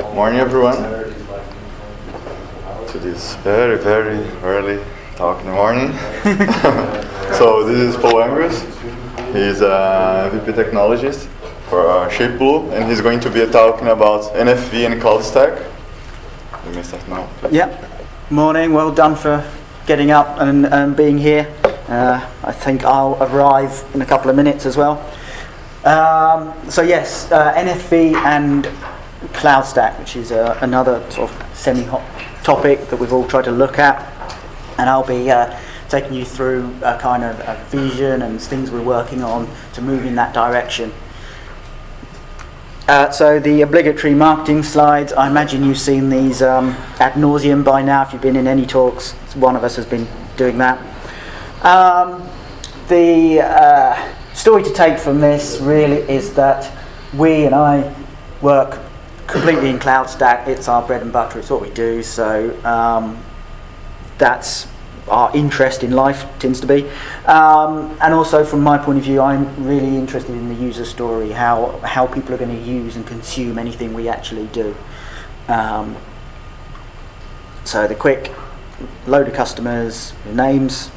Morning, everyone, to this very, very early talk in the morning. So this is Paul Angres. He's a VP Technologist for ShapeBlue, and he's going to be talking about NFV and Cloud Stack. You may start now, please. Yeah, morning, well done for getting up and being here. I think I'll arrive in a couple of minutes as well. So yes, NFV and Cloud Stack, which is another sort of semi-hot topic that we've all tried to look at, and I'll be taking you through a kind of a vision and things we're working on to move in that direction. So the obligatory marketing slides, I imagine you've seen these ad nauseum by now. If you've been in any talks, one of us has been doing that. The story to take from this really is that we and I work completely in Cloud Stack. It's our bread and butter, it's what we do, so that's our interest in life, tends to be. And also from my point of view, I'm really interested in the user story, how people are going to use and consume anything we actually do. So the quick load of customers, names.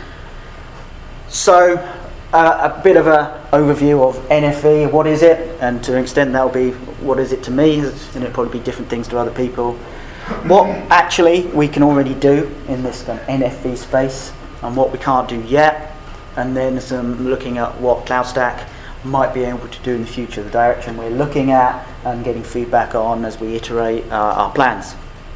So a bit of an overview of NFV, what is it? And to an extent that'll be what is it to me, and it'll probably be different things to other people. What actually we can already do in this kind of NFV space and what we can't do yet, and then some looking at what Cloud Stack might be able to do in the future, the direction we're looking at and getting feedback on as we iterate our plans.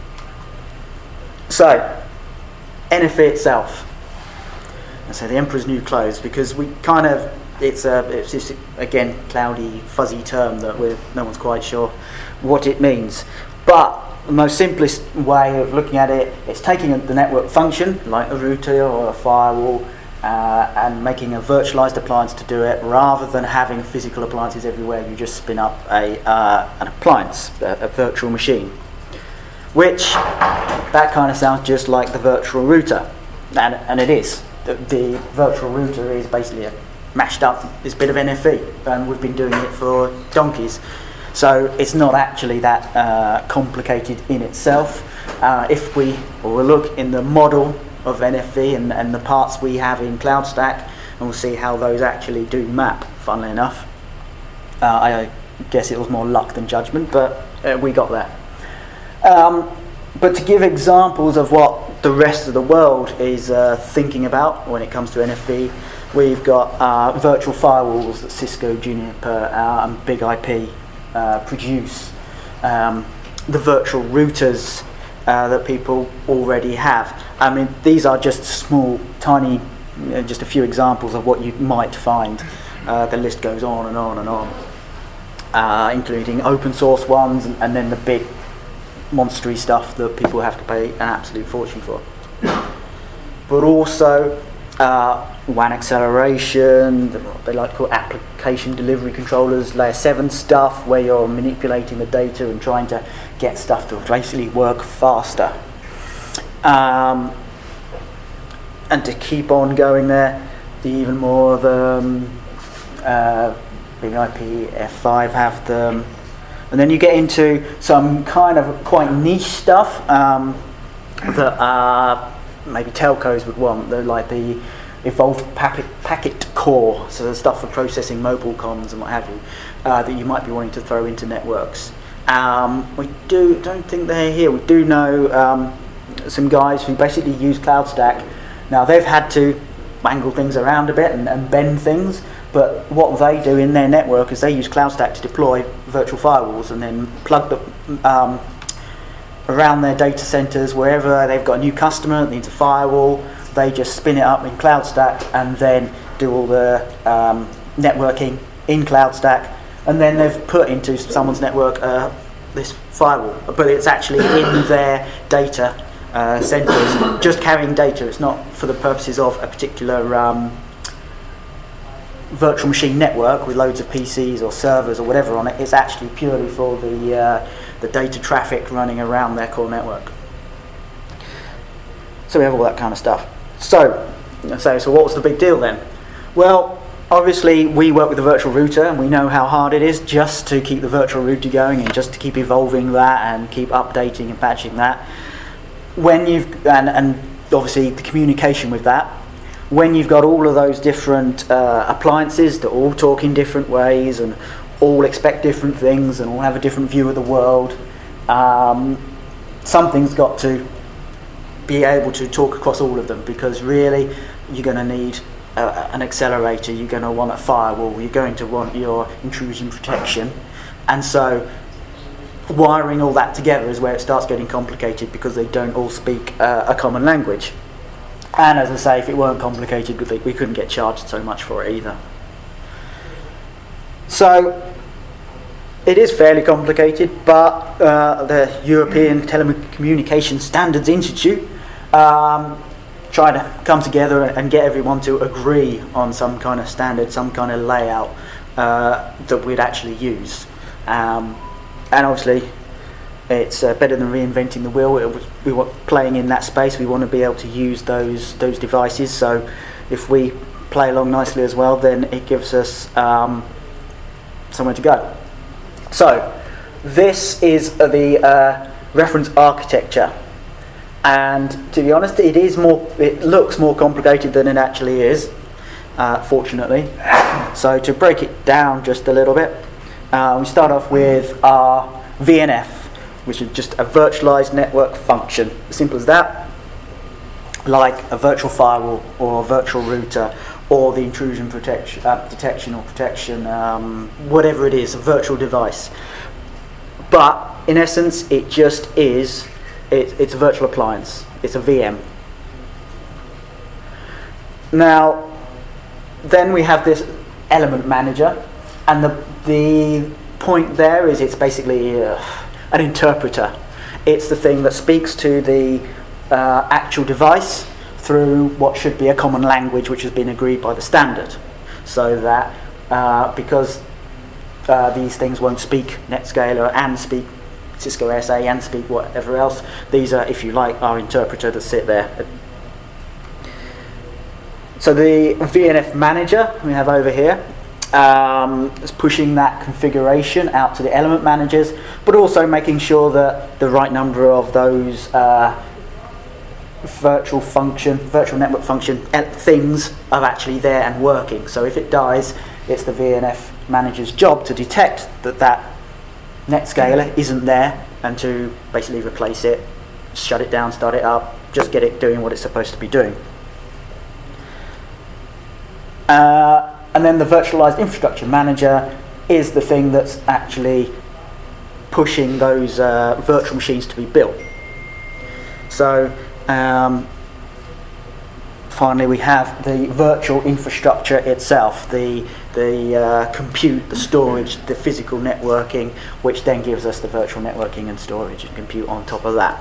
So, NFV itself. And so the emperor's new clothes, because we kind of, it's just, again, cloudy, fuzzy term that no one's quite sure what it means. But the most simplest way of looking at it is taking the network function, like a router or a firewall, and making a virtualized appliance to do it, rather than having physical appliances everywhere. You just spin up an appliance, a virtual machine. Which, that kind of sounds just like the virtual router, and it is. The virtual router is basically a mashed up this bit of NFV, and we've been doing it for donkeys. So it's not actually that complicated in itself. If we'll look in the model of NFV and the parts we have in Cloud Stack, and we'll see how those actually do map, funnily enough. I guess it was more luck than judgment, but we got there. But to give examples of what the rest of the world is thinking about when it comes to NFV, we've got virtual firewalls that Cisco, Juniper, and Big IP produce, the virtual routers that people already have. I mean, these are just small, tiny, just a few examples of what you might find. The list goes on and on and on, including open source ones and then the big monstery stuff that people have to pay an absolute fortune for. But also WAN acceleration, they like to call application delivery controllers, layer 7 stuff where you're manipulating the data and trying to get stuff to basically work faster. And to keep on going there, the even more of Big IP, F5 have them. And then you get into some kind of quite niche stuff that maybe telcos would want, like the evolved packet core, so the stuff for processing mobile comms and what have you, that you might be wanting to throw into networks. We don't think they're here. We do know some guys who basically use Cloud Stack. Now they've had to wangle things around a bit and bend things, but what they do in their network is they use Cloud Stack to deploy virtual firewalls and then plug them around their data centers. Wherever they've got a new customer that needs a firewall, they just spin it up in Cloud Stack and then do all the networking in Cloud Stack, and then they've put into someone's network this firewall, but it's actually in their data centers, just carrying data. It's not for the purposes of a particular virtual machine network with loads of PCs or servers or whatever on it. It's actually purely for the data traffic running around their core network. So we have all that kind of stuff. So what was the big deal then? Well, obviously we work with the virtual router, and we know how hard it is just to keep the virtual router going and just to keep evolving that and keep updating and patching that. When you've and obviously the communication with that, when you've got all of those different appliances that all talk in different ways and all expect different things and all have a different view of the world, something's got to be able to talk across all of them, because really you're going to need an accelerator, you're going to want a firewall, you're going to want your intrusion protection, and so wiring all that together is where it starts getting complicated, because they don't all speak a common language. And as I say, if it weren't complicated, we couldn't get charged so much for it either. So it is fairly complicated, but the European Telecommunication Standards Institute try to come together and get everyone to agree on some kind of standard, some kind of layout that we'd actually use. And obviously it's better than reinventing the wheel. We want playing in that space. We want to be able to use those devices. So if we play along nicely as well, then it gives us somewhere to go. So this is the reference architecture, and to be honest, it looks more complicated than it actually is, fortunately. So to break it down just a little bit, we start off with our VNF, which is just a virtualized network function. As simple as that, like a virtual firewall or a virtual router or the intrusion detection or protection, whatever it is, a virtual device. But in essence, it just is, it's a virtual appliance. It's a VM. Now, then we have this element manager, and the point there is it's basically an interpreter. It's the thing that speaks to the actual device through what should be a common language which has been agreed by the standard, so that because these things won't speak NetScaler and speak Cisco SA and speak whatever else, these are, if you like, our interpreter that sit there. So the VNF manager we have over here is pushing that configuration out to the element managers, but also making sure that the right number of those virtual network function things are actually there and working. So if it dies, it's the VNF manager's job to detect that NetScaler isn't there and to basically replace it, shut it down, start it up, just get it doing what it's supposed to be doing. And then the virtualized infrastructure manager is the thing that's actually pushing those virtual machines to be built. So finally we have the virtual infrastructure itself, the compute, the storage, the physical networking, which then gives us the virtual networking and storage and compute on top of that.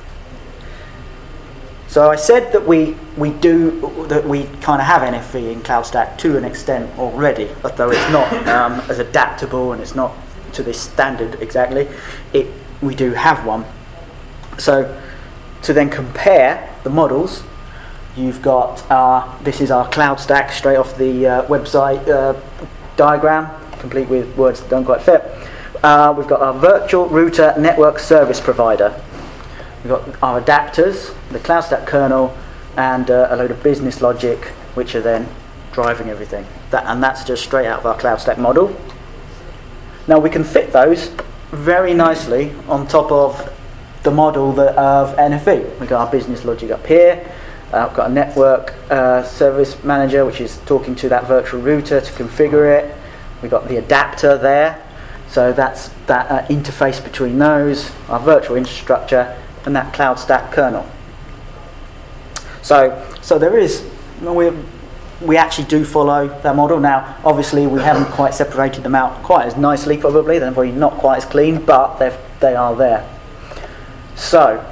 So I said that we kind of have NFV in CloudStack to an extent already, although it's not as adaptable and it's not to this standard exactly. We do have one. So to then compare the models, you've got this is our CloudStack straight off the website diagram, complete with words that don't quite fit. We've got our virtual router network service provider. We've got our adapters, the CloudStack kernel, and a load of business logic, which are then driving everything. And that's just straight out of our CloudStack model. Now we can fit those very nicely on top of the model of NFV. We've got our business logic up here. We've got a network service manager, which is talking to that virtual router to configure it. We've got the adapter there. So that's that interface between those, our virtual infrastructure, and that CloudStack kernel. So there is, we actually do follow that model. Now, obviously, we haven't quite separated them out quite as nicely, probably. They're probably not quite as clean, but they are there. So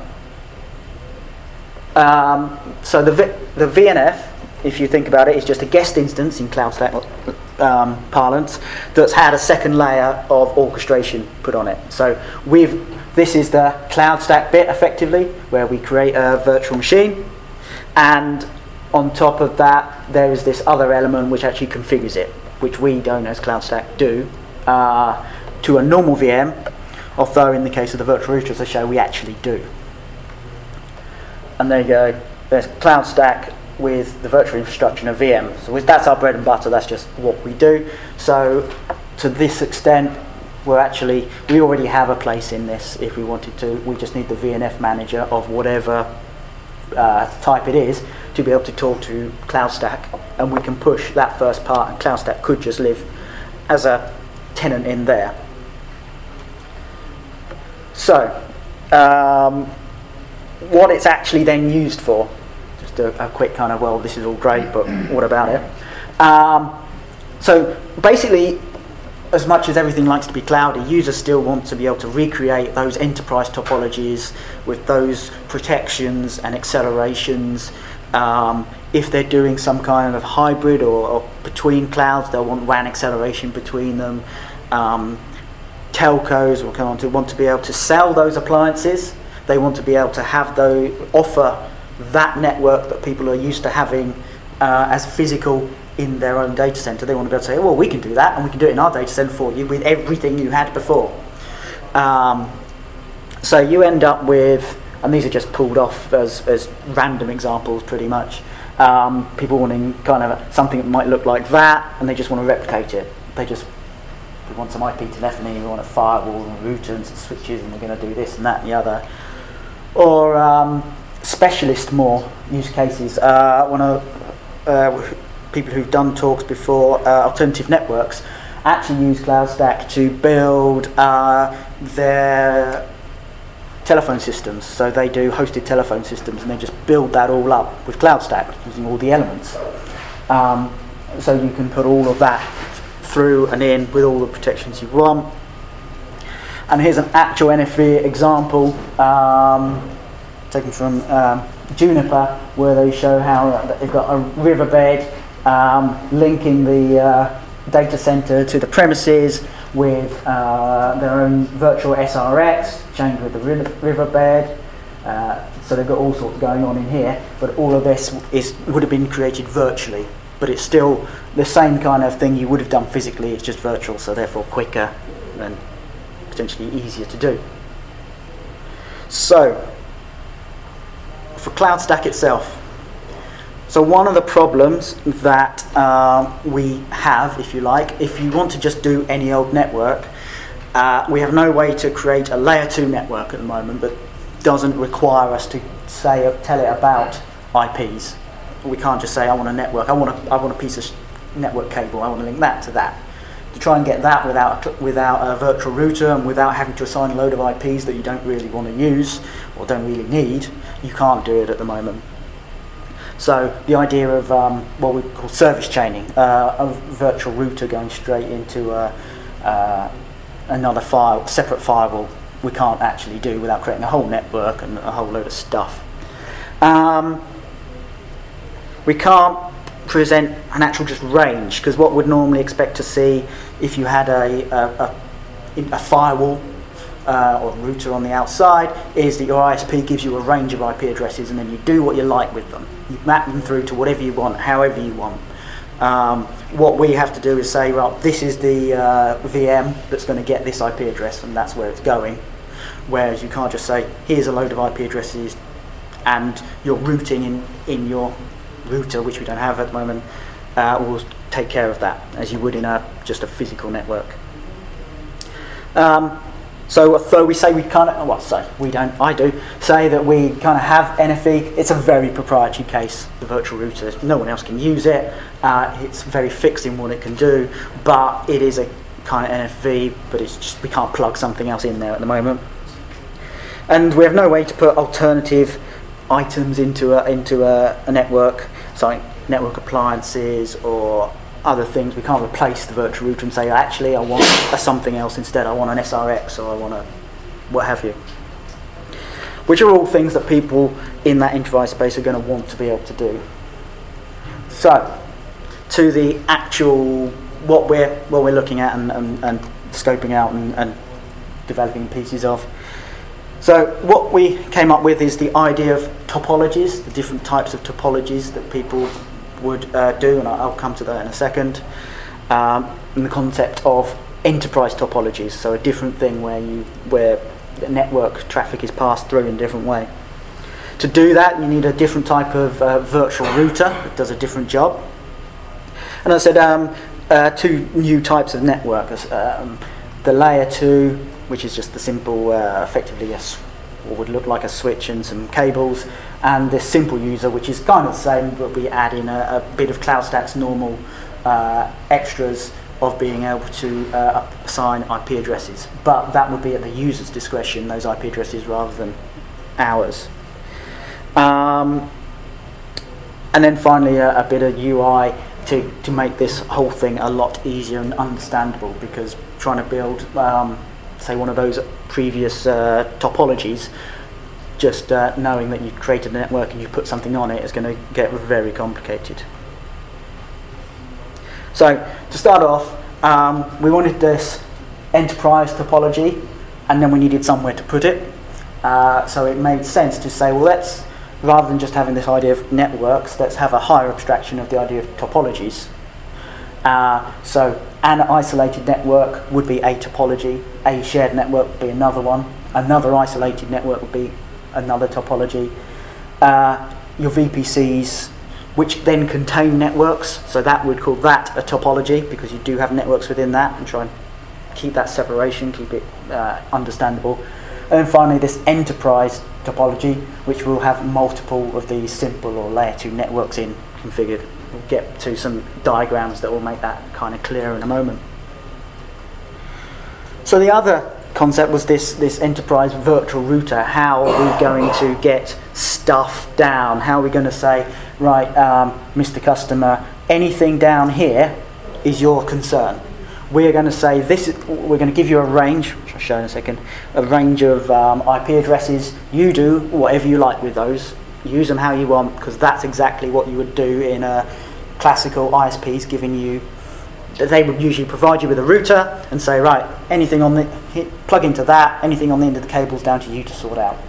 the VNF, if you think about it, is just a guest instance in CloudStack parlance that's had a second layer of orchestration put on it. So this is the CloudStack bit, effectively, where we create a virtual machine, and On top of that, there is this other element which actually configures it, which we don't as CloudStack do, to a normal VM, although in the case of the virtual router, as I show, we actually do. And there you go, there's CloudStack with the virtual infrastructure and a VM. So that's our bread and butter, that's just what we do. So to this extent, we already have a place in this if we wanted to. We just need the VNF manager of whatever type it is to be able to talk to CloudStack, and we can push that first part, and CloudStack could just live as a tenant in there. So, what it's actually then used for, just a quick kind of, well, this is all great, but what about it? So basically, as much as everything likes to be cloudy, users still want to be able to recreate those enterprise topologies with those protections and accelerations. If they're doing some kind of hybrid or between clouds, they'll want WAN acceleration between them. Telcos will come on to want to be able to sell those appliances. They want to be able to have offer that network that people are used to having as physical in their own data center. They want to be able to say, well, we can do that, and we can do it in our data center for you with everything you had before. So you end up with, and these are just pulled off as random examples pretty much, people wanting kind of something that might look like that, and they just want to replicate it. We want some IP telephony, we want a firewall and router and some switches, and we're going to do this and that and the other. Or specialist more use cases. People who've done talks before, alternative networks, actually use CloudStack to build their telephone systems. So they do hosted telephone systems, and they just build that all up with CloudStack using all the elements. So you can put all of that through and in with all the protections you want. And here's an actual NFV example taken from Juniper, where they show how they've got a riverbed linking the data center to the premises with their own virtual SRX chained with the riverbed. So they've got all sorts going on in here, but all of this would have been created virtually. But it's still the same kind of thing you would have done physically, it's just virtual, so therefore quicker and potentially easier to do. So, for CloudStack itself, so one of the problems that we have, if you like, if you want to just do any old network, we have no way to create a layer 2 network at the moment that doesn't require us to tell it about IPs. We can't just say, I want a network, I want a piece of network cable, I want to link that to that. To try and get that without a virtual router and without having to assign a load of IPs that you don't really want to use or don't really need, you can't do it at the moment. So the idea of what we call service chaining, a virtual router going straight into another separate firewall, we can't actually do without creating a whole network and a whole load of stuff. We can't present an actual just range, because what we'd normally expect to see if you had a firewall or router on the outside is that your ISP gives you a range of IP addresses, and then you do what you like with them. You map them through to whatever you want, however you want. What we have to do is say, well, this is the VM that's going to get this IP address, and that's where it's going. Whereas you can't just say, here's a load of IP addresses, and your routing in your router, which we don't have at the moment, will take care of that, as you would in just a physical network. So though we say we kind of, I do say that we kind of have NFV, it's a very proprietary case, the virtual router. No one else can use it. It's very fixed in what it can do, but it is a kind of NFV, but it's just, we can't plug something else in there at the moment. And we have no way to put alternative items into a network, so network appliances or other things. We can't replace the virtual router and say, actually, I want something else instead. I want an SRX, or I want a what have you. Which are all things that people in that enterprise space are going to want to be able to do. So, to the actual what we're looking at and scoping out and developing pieces of. So what we came up with is the idea of topologies, the different types of topologies that people would do, and I'll come to that in a second. And the concept of enterprise topologies, so a different thing where the network traffic is passed through in a different way. To do that, you need a different type of virtual router that does a different job. And I said two new types of networks. The layer 2, which is just the simple, effectively what would look like a switch and some cables, and this simple user, which is kind of the same, but we add in a bit of CloudStack's normal extras of being able to assign IP addresses. But that would be at the user's discretion, those IP addresses, rather than ours. And then finally a bit of UI to make this whole thing a lot easier and understandable, because trying to build, say, one of those previous topologies, just knowing that you created a network and you put something on it is going to get very complicated. So to start off, we wanted this enterprise topology, and then we needed somewhere to put it. So it made sense to say, well, rather than just having this idea of networks, let's have a higher abstraction of the idea of topologies. So an isolated network would be a topology, a shared network would be another one, another isolated network would be another topology. Your VPCs, which then contain networks, so that would call that a topology, because you do have networks within that, and try and keep that separation, keep it understandable. And then finally this enterprise topology, which will have multiple of these simple or layer 2 networks configured. We'll get to some diagrams that will make that kind of clear in a moment. So the other concept was this enterprise virtual router. How are we going to get stuff down? How are we going to say, right, Mr. Customer, anything down here is your concern. We're going to say we're going to give you a range, which I'll show in a second, a range of IP addresses. You do whatever you like with those. Use them how you want, because that's exactly what you would do in a classical ISPs, giving you. They would usually provide you with a router and say, right, anything plug into that, anything on the end of the cable's down to you to sort out.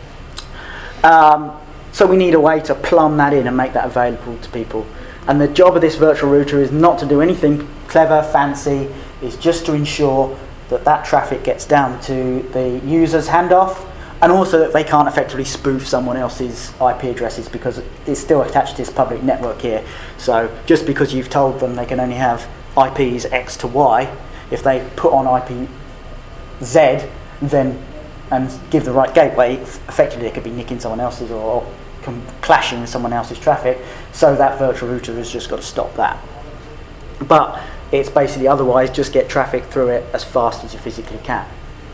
So we need a way to plumb that in and make that available to people. And the job of this virtual router is not to do anything clever, fancy. It's just to ensure that traffic gets down to the user's handoff, and also that they can't effectively spoof someone else's IP addresses, because it's still attached to this public network here. So just because you've told them they can only have IPs X to Y, if they put on IP Z and give the right gateway, effectively they could be nicking someone else's or clashing with someone else's traffic. So that virtual router has just got to stop that. But it's basically otherwise just get traffic through it as fast as you physically can.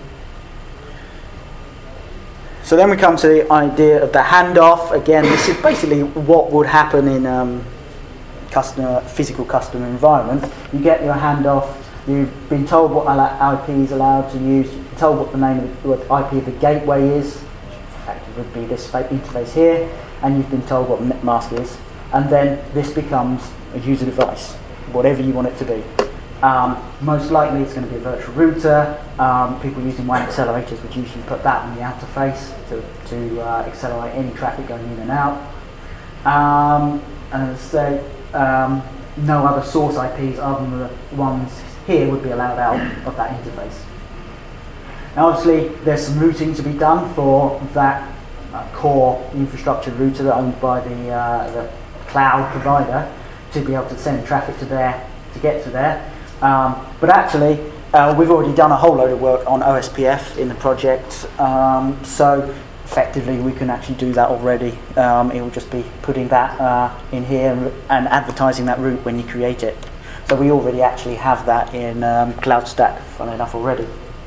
So then we come to the idea of the handoff. Again, this is basically what would happen in physical customer environment. You get your handoff. You've been told what IP is allowed to use. You've been told what the name of what the IP of the gateway is, which actually would be this interface here, and you've been told what the mask is. And then this becomes a user device, whatever you want it to be. Most likely it's going to be a virtual router. People using WAN accelerators would usually put that on the outer face to accelerate any traffic going in and out. And as I say, no other source IPs other than the ones here would be allowed out of that interface. Now obviously there's some routing to be done for that core infrastructure router owned by the cloud provider to be able to send traffic to there, to get to there. But actually, we've already done a whole load of work on OSPF in the project, so effectively we can actually do that already. It will just be putting that in here and advertising that route when you create it. So we already actually have that in CloudStack, funnily enough, already.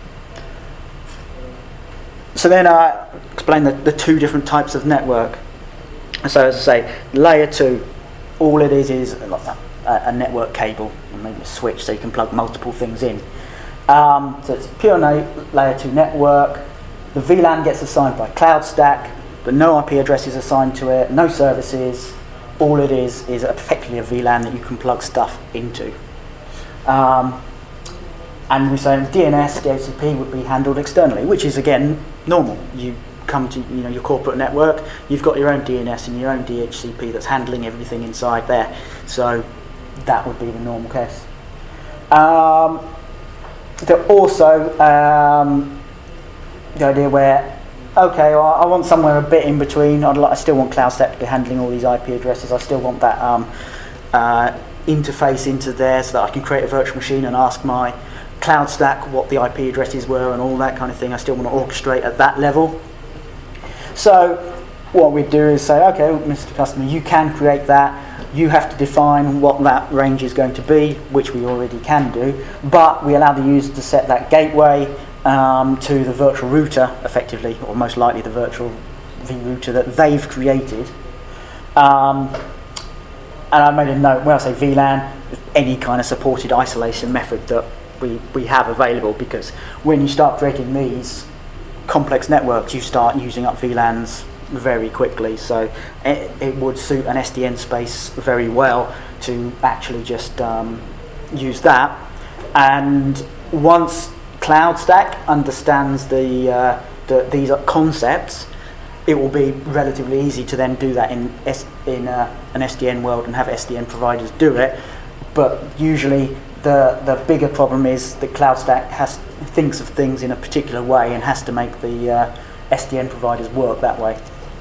So then I explain the two different types of network. So as I say, layer 2, all it is a network cable, and maybe a switch so you can plug multiple things in. So it's a pure layer 2 network. The VLAN gets assigned by CloudStack, but no IP address is assigned to it, no services. All it is effectively a VLAN that you can plug stuff into. And we say DNS, DHCP would be handled externally, which is again normal. You come to your corporate network, you've got your own DNS and your own DHCP that's handling everything inside there. So that would be the normal case. There also the idea where, okay, well, I want somewhere a bit in between. I still want CloudStack to be handling all these IP addresses. I still want that interface into there so that I can create a virtual machine and ask my CloudStack what the IP addresses were and all that kind of thing. I still want to orchestrate at that level. So what we do is say, okay, Mr. Customer, you can create that. You have to define what that range is going to be, which we already can do, but we allow the user to set that gateway to the virtual router, effectively, or most likely the virtual vRouter that they've created. And I made a note, when I say VLAN, any kind of supported isolation method that we have available, because when you start creating these complex networks, you start using up VLANs very quickly, so it would suit an SDN space very well to actually just use that. And once CloudStack understands these concepts, it will be relatively easy to then do that in an SDN world and have SDN providers do it. But usually the bigger problem is that CloudStack thinks of things in a particular way and has to make the SDN providers work that way.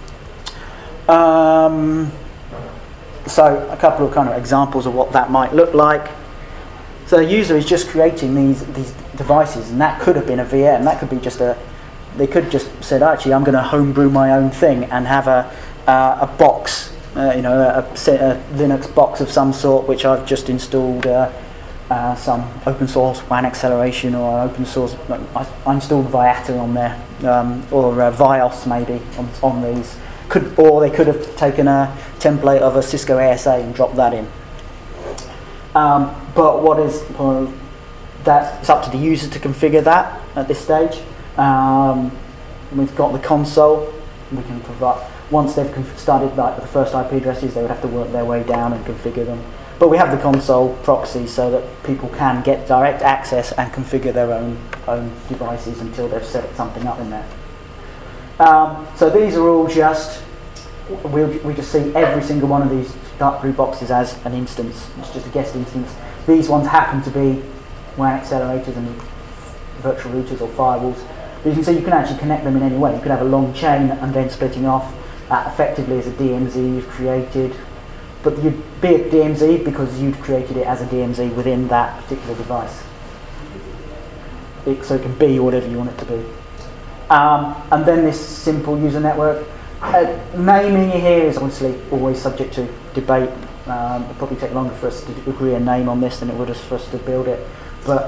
So a couple of kind of examples of what that might look like. So the user is just creating these devices, and that could have been a VM. That could be just they could just said, actually, I'm going to homebrew my own thing and have a box, a Linux box of some sort, which I've just installed some open source WAN acceleration or open source. I installed Viata on there, or Vios maybe on these. Or they could have taken a template of a Cisco ASA and dropped that in. But it's up to the user to configure that at this stage. We've got the console. We can provide, once they've started like the first IP addresses, they would have to work their way down and configure them. But we have the console proxy so that people can get direct access and configure their own devices until they've set something up in there. So these are all just, we just see every single one of these dark blue boxes as an instance. It's just a guest instance. These ones happen to be WAN accelerators and virtual routers or firewalls. But you can see you can actually connect them in any way. You could have a long chain and then splitting off effectively as a DMZ you've created. But you'd be a DMZ because you'd created it as a DMZ within that particular device. So it can be whatever you want it to be. And then this simple user network. Naming here is obviously always subject to debate. It'll probably take longer for us to agree a name on this than it would for us to build it. But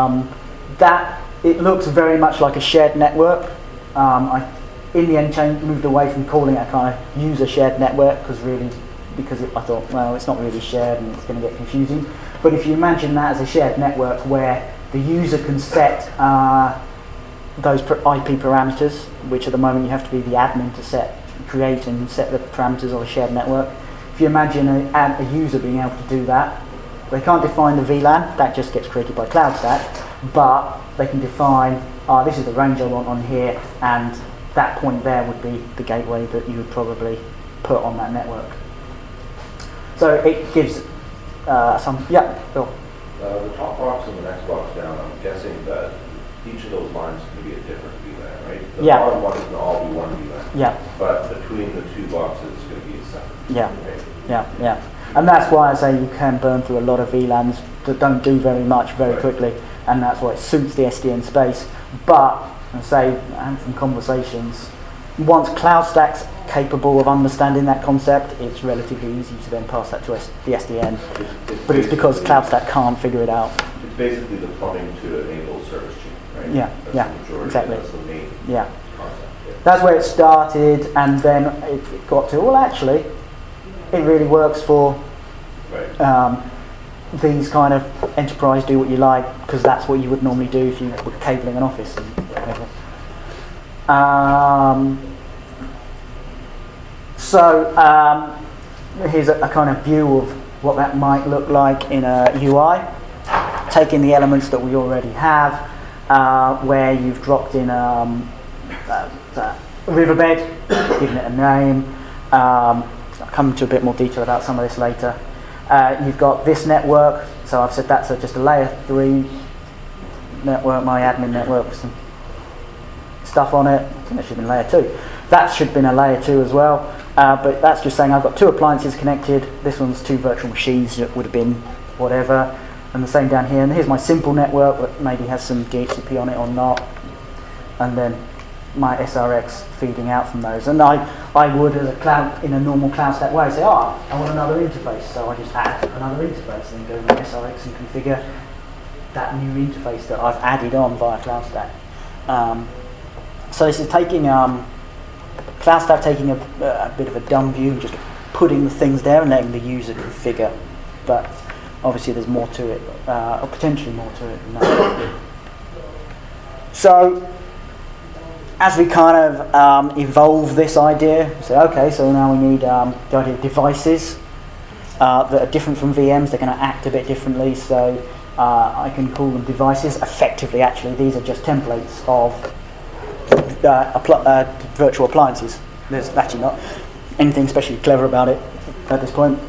it looks very much like a shared network. I, in the end, moved away from calling it a kind of user shared network because I thought, well, it's not really shared and it's going to get confusing. But if you imagine that as a shared network where the user can set those IP parameters, which at the moment you have to be the admin to create and set the parameters of a shared network. If you imagine a user being able to do that, they can't define the VLAN, that just gets created by CloudStack, but they can define, this is the range I want on here, and that point there would be the gateway that you would probably put on that network. So it gives Bill. The top box and the next box down, I'm guessing that each of those lines can be a different VLAN, right? The bottom one can all be one VLAN. Yeah. But between the two boxes, it's going to be a separate. Yeah. Yeah. And that's why I say you can burn through a lot of VLANs that don't do very much very quickly, and that's why it suits the SDN space. But, and from conversations, once CloudStack's capable of understanding that concept, it's relatively easy to then pass that to the SDN. But it's because CloudStack can't figure it out. It's basically the plumbing to enable service chain, right? Yeah, exactly. That's the main concept. Yeah. That's where it started, and then it got to, well, actually, it really works for these kind of enterprise do what you like, because that's what you would normally do if you were cabling an office and whatever. Here's a kind of view of what that might look like in a UI. taking the elements that we already have, where you've dropped in a riverbed, given it a name. I'll come into a bit more detail about some of this later. You've got this network, so I've said that's just a layer 3 network, my admin network with some stuff on it. I think that should have been layer 2. That should have been a layer 2 as well, but that's just saying I've got 2 appliances connected. This one's 2 virtual machines, that would have been whatever, and the same down here. And here's my simple network that maybe has some DHCP on it or not, and then my SRX feeding out from those. And I would, as a cloud, in a normal cloud stack way, say, I want another interface, so I just add another interface and go to my SRX and configure that new interface that I've added on via cloud stack. So this is taking cloud stack, taking a bit of a dumb view and just putting the things there and letting the user configure. But obviously there's more to it, or potentially more to it than that. So as we kind of evolve this idea, we say, okay, so now we need the idea of devices that are different from VMs. They're going to act a bit differently, so I can call them devices. Effectively, actually, these are just templates of virtual appliances. There's actually not anything especially clever about it at this point.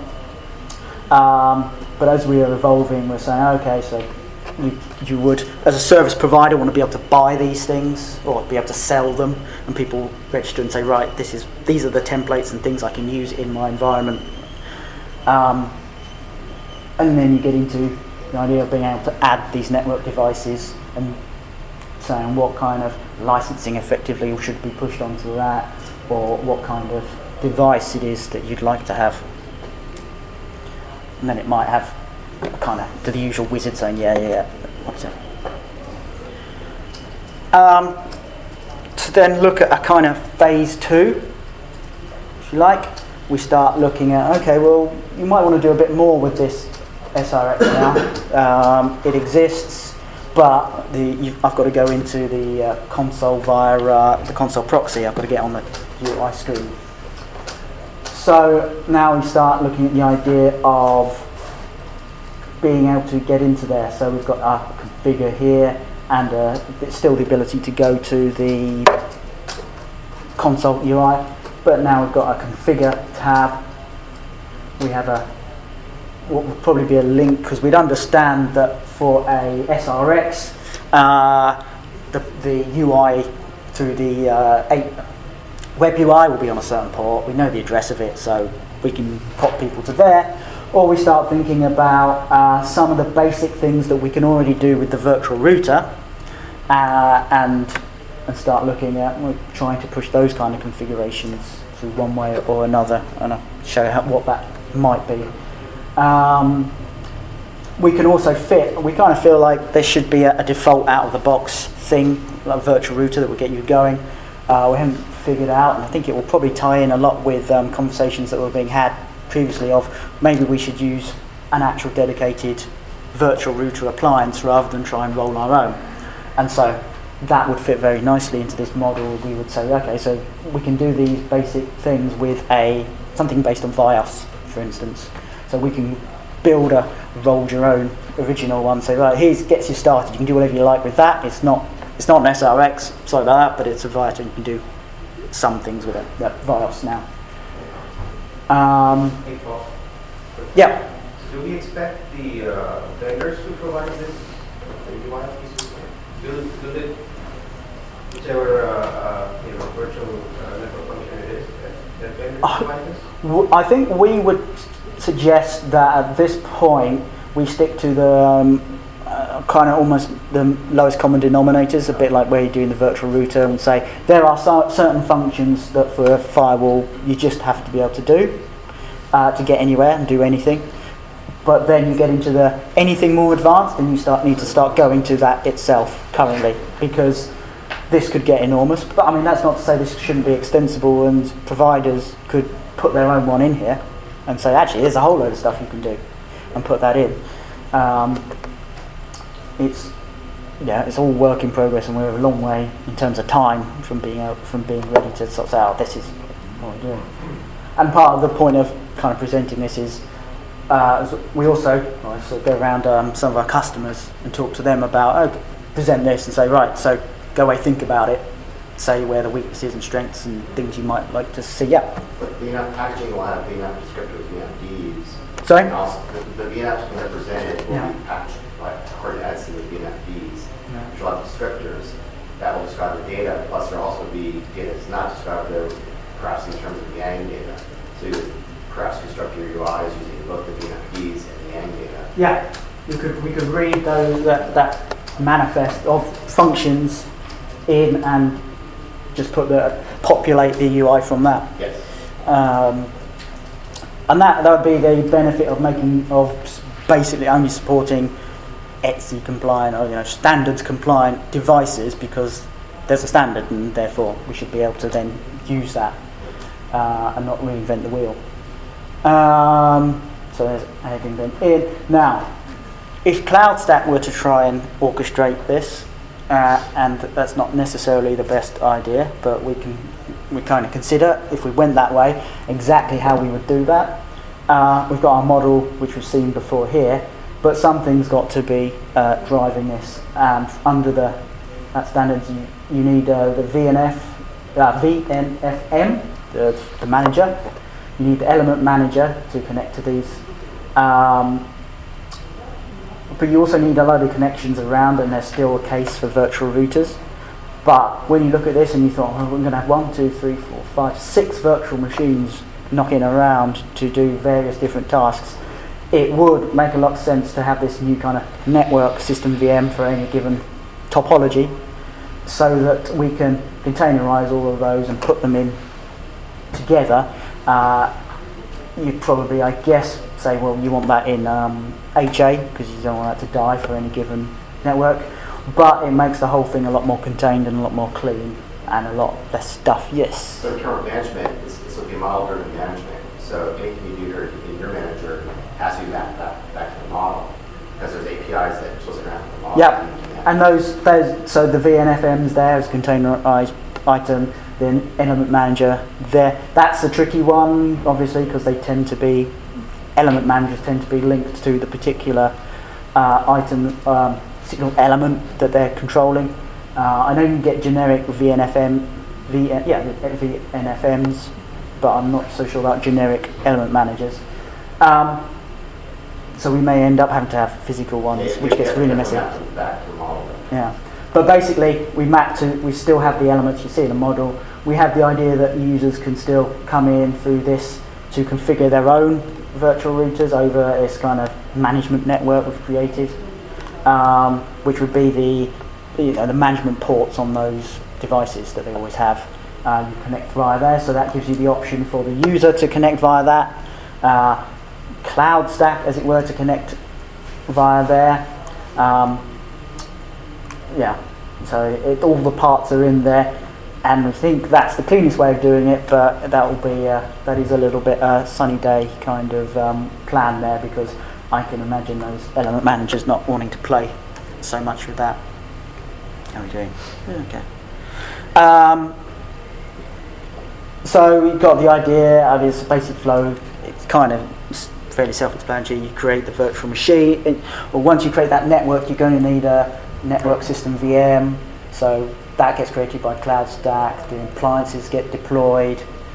But as we are evolving, we're saying, okay, so you would, as a service provider, want to be able to buy these things or be able to sell them, and people register and say, right, these are the templates and things I can use in my environment. And then you get into the idea of being able to add these network devices and saying what kind of licensing effectively should be pushed onto that, or what kind of device it is that you'd like to have. And then it might have kind of to the usual wizard saying, yeah. What's it? To then look at a kind of phase 2, if you like. We start looking at, okay, well, you might want to do a bit more with this SRX now. It exists, but I've got to go into the console via the console proxy. I've got to get on the UI screen. So now we start looking at the idea of being able to get into there. So we've got our configure here, and still the ability to go to the console UI. But now we've got a configure tab. We have what would probably be a link, because we'd understand that for a SRX, the UI through the web UI will be on a certain port. We know the address of it, so we can pop people to there. Or we start thinking about some of the basic things that we can already do with the virtual router, and start looking at trying to push those kind of configurations through one way or another, and I'll show you what that might be. We can also we kind of feel like there should be a default out-of-the-box thing, like a virtual router that will get you going. We haven't figured out, and I think it will probably tie in a lot with conversations that were being had previously of maybe we should use an actual dedicated virtual router appliance rather than try and roll our own. And so that would fit very nicely into this model. We would say, okay, so we can do these basic things with something based on VIOS, for instance. So we can build a roll your own original one, say, right, here's gets you started. You can do whatever you like with that. It's not an SRX, sorry about that, but it's a VIOS, and you can do some things with it. VIOS now. Yeah. Do we expect the vendors to provide this UI pieces? Do they, whichever virtual network function it is, that vendors provide this? I think we would suggest that at this point we stick to the kind of almost the lowest common denominators, a bit like where you're doing the virtual router, and say there are certain functions that for a firewall you just have to be able to do to get anywhere and do anything. But then you get into the anything more advanced, and you need to start going to that itself currently, because this could get enormous. But I mean, that's not to say this shouldn't be extensible, and providers could put their own one in here and say, actually, there's a whole load of stuff you can do, and put that in. It's all work in progress, and we're a long way in terms of time from being ready to sort of say, this is what we're doing. And part of the point of kind of presenting this is we also go around some of our customers and talk to them about, present this and say, right, so go away, think about it, say where the weaknesses and strengths and things you might like to see. Yeah. But VNF packaging will have VNF descriptors, VNFDs. Sorry? And also the VNFs when they're presented will be packaged according to Etsy with VNFDs, which will have descriptors that will describe the data, plus there will also be data that's not described there, perhaps in terms of the Yang data. So you would perhaps construct your UIs using both the VNFDs and the Yang data. Yeah, we could read those that manifest of functions in and just populate the UI from that. Yes. And that would be the benefit of basically only supporting Etsy compliant or standards compliant devices, because there's a standard and therefore we should be able to then use that and not reinvent the wheel. So there's adding them in. Now, if CloudStack were to try and orchestrate this, and that's not necessarily the best idea, but we kind of consider, if we went that way, exactly how we would do that. We've got our model, which we've seen before here, but something's got to be driving this. Under that standards, you need the VNFM, the manager. You need the element manager to connect to these. But you also need a load of connections around, and there's still a case for virtual routers. But when you look at this and you thought, we're going to have 1, 2, 3, 4, 5, 6 virtual machines knocking around to do various different tasks, it would make a lot of sense to have this new kind of network system VM for any given topology, so that we can containerize all of those and put them in together. You'd probably, I guess, say, well, you want that in HA because you don't want that to die for any given network, but it makes the whole thing a lot more contained and a lot more clean and a lot less stuff. Yes? So in terms of management, this will be model-driven management. So anything you do in your manager has to be mapped back to the model, because there's APIs that are supposed to interact with the model. Yep, and those so the VNFMs there is containerized item, then element manager there. That's a tricky one, obviously, because they tend to be, element managers tend to be linked to the particular item signal element that they're controlling. I know you can get generic VNFMs, but I'm not so sure about generic element managers. So we may end up having to have physical ones, which gets really messy. Back to the model. Yeah, but basically we still have the elements you see in the model. We have the idea that users can still come in through this to configure their own virtual routers over this kind of management network we've created, which would be the management ports on those devices that they always have. You connect via there, so that gives you the option for the user to connect via that. CloudStack, as it were, to connect via there. So all the parts are in there, and I think that's the cleanest way of doing it. But that is a little bit sunny day kind of plan there, because I can imagine those element managers not wanting to play so much with that. How are we doing? Okay. So we've got the idea of this basic flow. It's kind of fairly self-explanatory. You create the virtual machine, or once you create that network, you're going to need a network system VM. So that gets created by CloudStack. The appliances get deployed.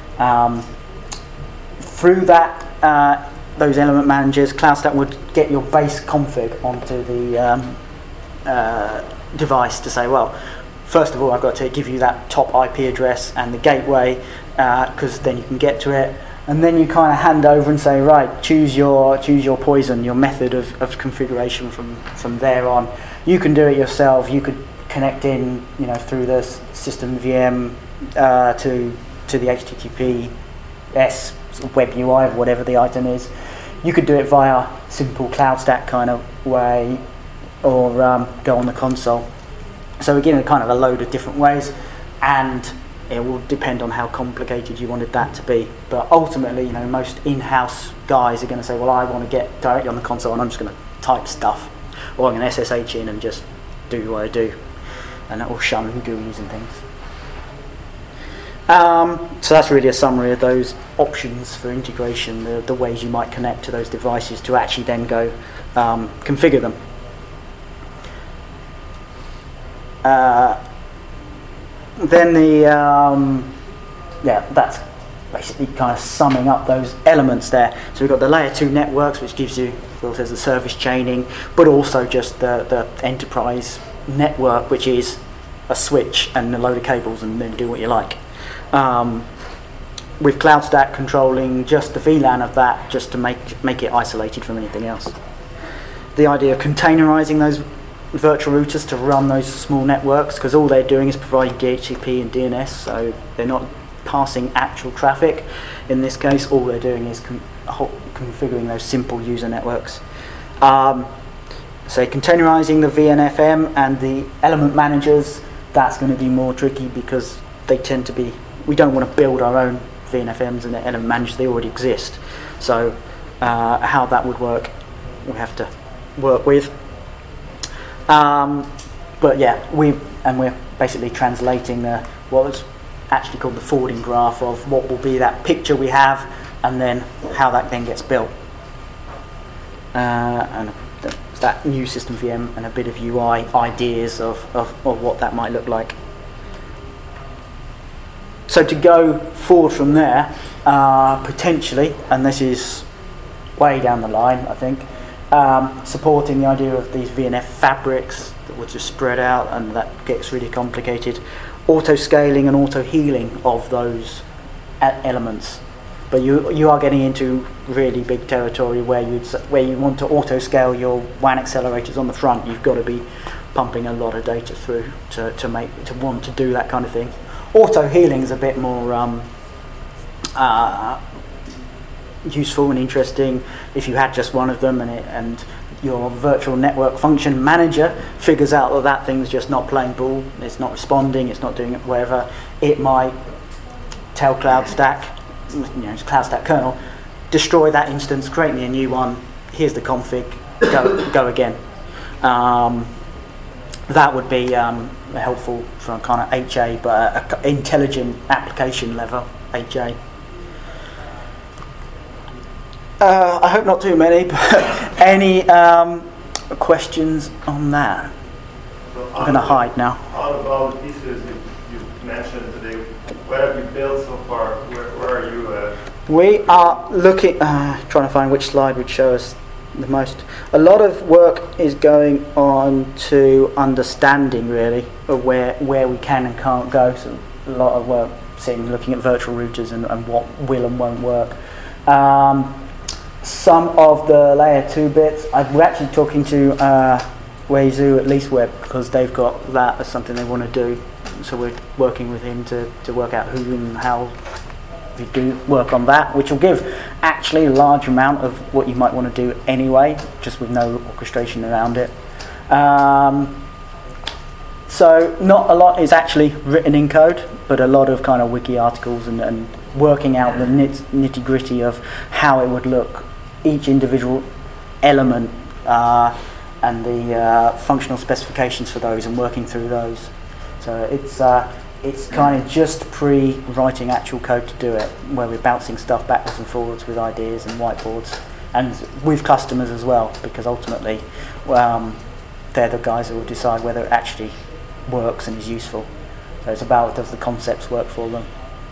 Through that, those element managers, CloudStack would get your base config onto the device to say, well, first of all, I've got to give you that top IP address and the gateway, because then you can get to it. And then you kind of hand over and say, right, choose your poison, your method of configuration from there on. You can do it yourself. You could connect in, through the system VM to the HTTPS web UI of whatever the item is. You could do it via simple CloudStack kind of way, or go on the console. So again, kind of a load of different ways, and it will depend on how complicated you wanted that to be. But ultimately, most in-house guys are going to say, well, I want to get directly on the console and I'm just going to type stuff, or I'm going to SSH in and just do what I do, and that will shun GUIs and things. So that's really a summary of those options for integration, the ways you might connect to those devices to actually then go configure them. Then that's basically kind of summing up those elements there. So we've got the layer 2 networks, which gives you, Phil says, the service chaining, but also just the enterprise network, which is a switch and a load of cables, and then do what you like. With CloudStack controlling just the VLAN of that, just to make it isolated from anything else. The idea of containerizing those virtual routers to run those small networks, because all they're doing is providing DHCP and DNS, so they're not passing actual traffic. In this case, all they're doing is configuring those simple user networks. So containerizing the VNFM and the element managers, that's going to be more tricky because they tend to be, we don't want to build our own VNFMs and the element managers, they already exist. So how that would work, we have to work with. But yeah, we're basically translating what was actually called the forwarding graph of what will be that picture we have, and then how that then gets built. And that new system VM and a bit of UI ideas of what that might look like. So to go forward from there, potentially, and this is way down the line, I think, supporting the idea of these VNF fabrics that will just spread out, and that gets really complicated. Auto-scaling and auto-healing of those elements. But you are getting into really big territory where you want to auto-scale your WAN accelerators on the front. You've got to be pumping a lot of data through to want to do that kind of thing. Auto-healing is a bit more useful and interesting if you had just one of them, and your virtual network function manager figures out that thing's just not playing ball, it's not responding, it's not doing it, whatever. It might tell CloudStack, it's CloudStack kernel, destroy that instance, create me a new one, here's the config, go again. That would be helpful for a kind of HA, but an intelligent application level HA. I hope not too many, but any questions on that? So I'm going to hide now. Out of all the pieces you've mentioned today, what have you built so far? Where are you at? We are looking, trying to find which slide would show us the most. A lot of work is going on to understanding, really, of where we can and can't go. So a lot of work looking at virtual routers and what will and won't work. Some of the layer 2 bits, we're actually talking to Weizu at LeastWeb, because they've got that as something they want to do. So we're working with him to work out who and how we do work on that, which will give actually a large amount of what you might want to do anyway, just with no orchestration around it. So not a lot is actually written in code, but a lot of kind of wiki articles and working out the nitty-gritty of how it would look, each individual element, and the functional specifications for those, and working through those. So it's kind of just pre-writing actual code to do it, where we're bouncing stuff backwards and forwards with ideas and whiteboards, and with customers as well, because ultimately they're the guys that will decide whether it actually works and is useful. So it's about, does the concepts work for them?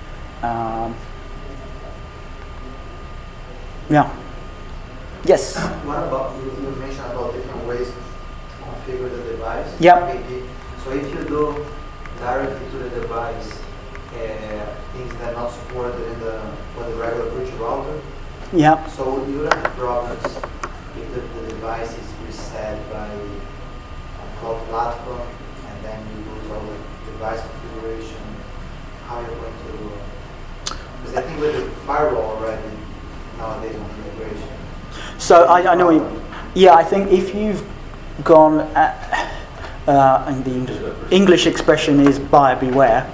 Yeah. Yes? What about, you mentioned about different ways to configure the device. Yep. So if you do directly to the device things that are not supported for the regular virtual router. Yep. So you don't have problems if the device is reset by a cloud platform, and then you lose all the device configuration. How you're going to? Because I think with the firewall already nowadays on the integration. So I know. I think if you've gone, and the English expression is buyer beware.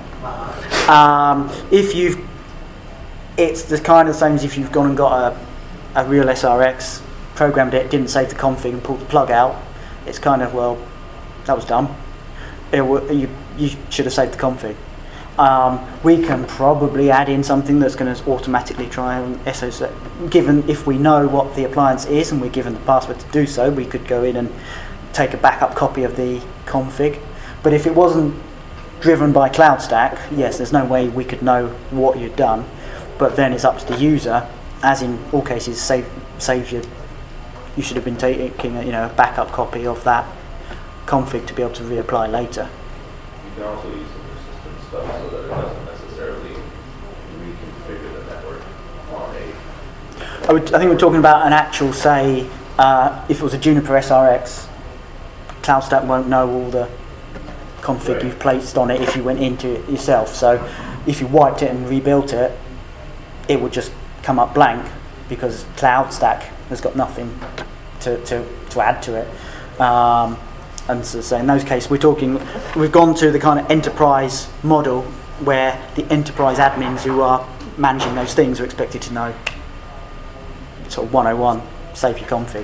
It's the kind of same as if you've gone and got a real SRX, programmed it, didn't save the config, and pulled the plug out. It's kind of, well, that was dumb. You should have saved the config. We can probably add in something that's going to automatically try and SSL. Given if we know what the appliance is and we're given the password to do so, we could go in and take a backup copy of the config. But if it wasn't driven by CloudStack, yes, there's no way we could know what you'd done. But then it's up to the user, as in all cases, save you should have been taking a backup copy of that config to be able to reapply later. You can also use the persistent stuff so that it doesn't necessarily reconfigure the network on a... I think we're talking about an actual, say, if it was a Juniper SRX, CloudStack won't know all the config you've placed on it if you went into it yourself. So if you wiped it and rebuilt it, it would just come up blank because CloudStack has got nothing to add to it. And so in those cases, we've gone to the kind of enterprise model where the enterprise admins who are managing those things are expected to know sort of 101, save your config.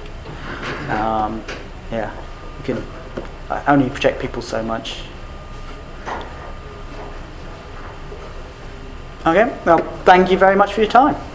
You can only protect people so much. Okay, well, thank you very much for your time.